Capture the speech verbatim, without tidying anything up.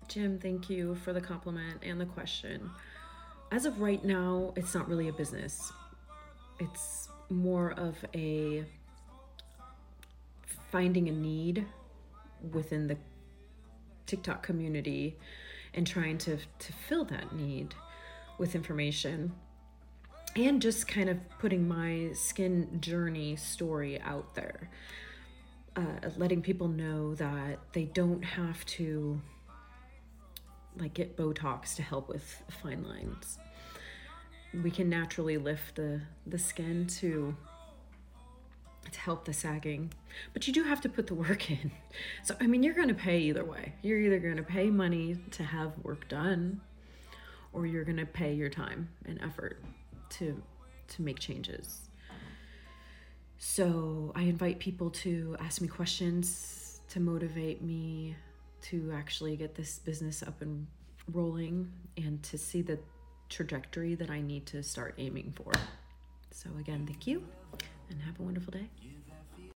Jim, thank you for the compliment and the question. As of right now, it's not really a business. It's more of a finding a need within the TikTok community and trying to to fill that need with information and just kind of putting my skin journey story out there. Uh, letting people know that they don't have to like get Botox to help with fine lines. We can naturally lift the the skin to to help the sagging, but you do have to put the work in. So I mean, you're going to pay either way. You're either going to pay money to have work done, or you're going to pay your time and effort to to make changes. So I invite people to ask me questions to motivate me to actually get this business up and rolling and to see the trajectory that I need to start aiming for. So again, thank you and have a wonderful day.